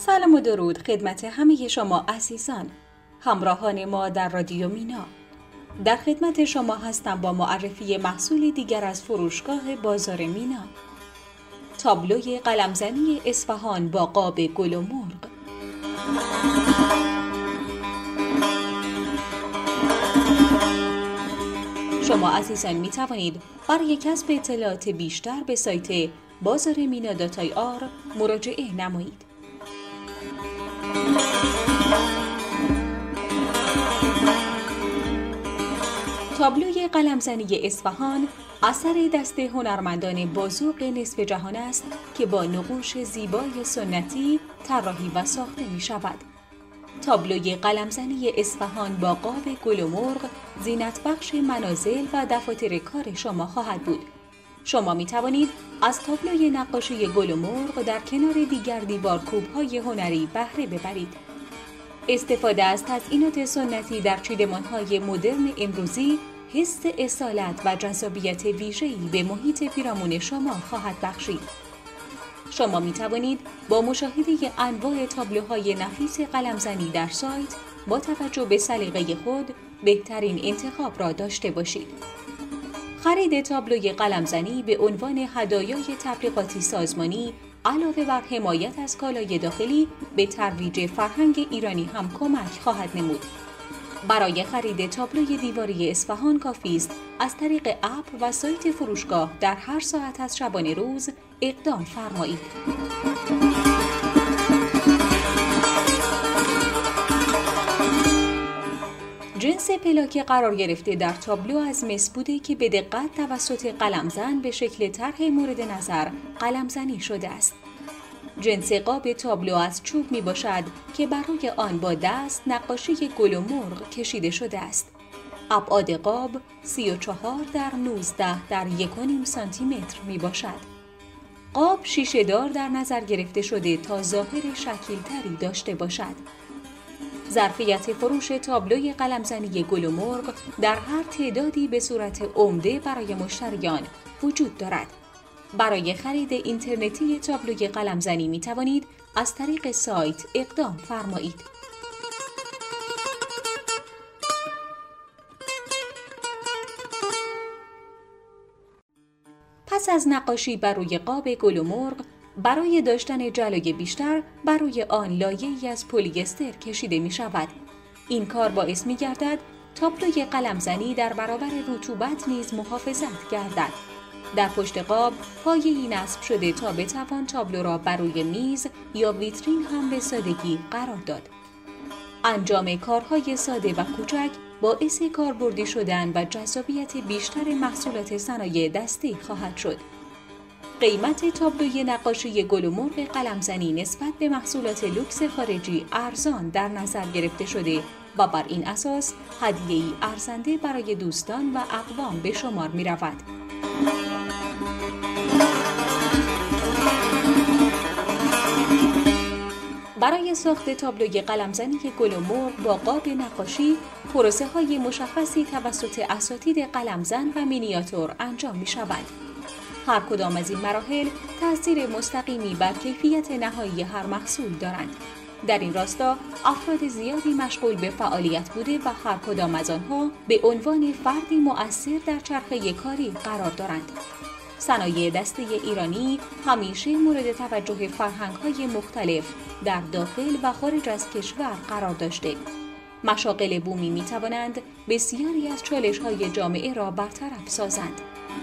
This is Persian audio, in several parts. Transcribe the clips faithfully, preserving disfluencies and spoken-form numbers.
سلام و درود خدمت همه شما عزیزان، همراهان ما در رادیو مینا. در خدمت شما هستم با معرفی محصول دیگر از فروشگاه بازار مینا. تابلوی قلمزنی اصفهان با قاب گل و مرغ. شما عزیزان می توانید برای کسب اطلاعات بیشتر به سایت بازار مینا دات آی آر مراجعه نمایید. تابلوی قلمزنی اصفهان اثر دست هنرمندان بازوق نصف جهان است که با نقوش زیبای سنتی طراحی و ساخته می شود. تابلوی قلمزنی اصفهان با قاب گل و مرغ زینت بخش منازل و دفاتر کار شما خواهد بود. شما می توانید از تابلوی نقاشی گل و مرغ در کنار دیگر دیوارکوب‌های هنری بهره ببرید. استفاده از تزئینات سنتی در چیدمان‌های مدرن امروزی حس اصالت و جذابیت ویژه‌ای به محیط پیرامون شما خواهد بخشید. شما می توانید با مشاهده انواع تابلوهای نفیس قلمزنی در سایت با توجه به سلیقه خود بهترین انتخاب را داشته باشید. خرید تابلوی قلمزنی به عنوان هدایای تبلیغاتی سازمانی علاوه بر حمایت از کالای داخلی به ترویج فرهنگ ایرانی هم کمک خواهد نمود. برای خرید تابلوی دیواری اصفهان کافی است از طریق اپ و سایت فروشگاه در هر ساعت از شبانه روز اقدام فرمایید. جنس پلاک قرار گرفته در تابلو از مس بوده که به دقت توسط قلمزن به شکل طرح مورد نظر قلمزنی شده است. جنس قاب تابلو از چوب می باشد که بر روی آن با دست نقاشی گل و مرغ کشیده شده است. ابعاد قاب سی و چهار در نوزده در یک و نیم سانتی متر می باشد. قاب شیشه دار در نظر گرفته شده تا ظاهر شکیل‌تری داشته باشد. ظرفیت فروش تابلوی قلمزنی گل و مرغ در هر تعدادی به صورت عمده برای مشتریان وجود دارد. برای خرید اینترنتی تابلوی قلمزنی می توانید از طریق سایت اقدام فرمایید. پس از نقاشی بر روی قاب گل و مرغ، برای داشتن جلوه بیشتر بر روی آن لایه‌ای از پلی‌استر کشیده می شود. این کار باعث می گردد تابلوی قلمزنی در برابر رطوبت نیز محافظت گردد. در پشت قاب پایه‌ای نصب شده تا بتوان تابلو را بر روی میز یا ویترین هم به سادگی قرار داد. انجام کارهای ساده و کوچک باعث کاربردی شدن و جذابیت بیشتر محصولات صنایع دستی خواهد شد. قیمت تابلوی نقاشی گل و مرغ قلمزنی نسبت به محصولات لوکس خارجی ارزان در نظر گرفته شده و بر این اساس هدیه‌ای ارزنده برای دوستان و اقوام به شمار می رود. برای ساخت تابلوی قلمزنی گل و مرغ با قاب نقاشی، پروسه های مشخصی توسط اساتید قلمزن و مینیاتور انجام می شود. هر کدام از این مراحل تأثیر مستقیمی بر کیفیت نهایی هر محصول دارند. در این راستا افراد زیادی مشغول به فعالیت بوده و هر کدام از آنها به عنوان فردی مؤثر در چرخه کاری قرار دارند. صنایع دستی ایرانی همیشه مورد توجه فرهنگ‌های مختلف در داخل و خارج از کشور قرار داشته. مشاغل بومی می‌توانند بسیاری از چالش‌های جامعه را برطرف سازند.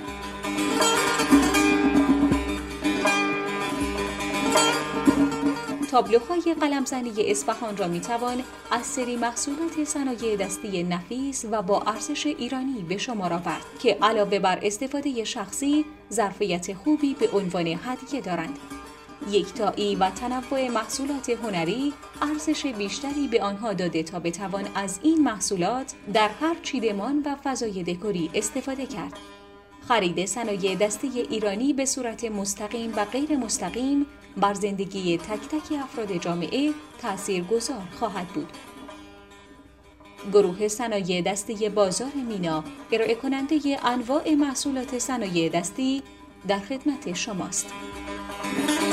تابلوهای قلمزنی اصفهان را میتوان از سری محصولات صنایع دستی نفیس و با ارزش ایرانی به شمار آورد که علاوه بر استفاده شخصی ظرفیت خوبی به عنوان هدیه دارند. یکتایی و تنوع محصولات هنری ارزش بیشتری به آنها داده تا بتوان از این محصولات در هر چیدمان و فضای دکوری استفاده کرد. خرید صنایع دستی ایرانی به صورت مستقیم و غیر مستقیم بر زندگی تک تک افراد جامعه تاثیرگذار خواهد بود. گروه صنایع دستی بازار مینا ارائه کننده انواع محصولات صنایع دستی در خدمت شماست.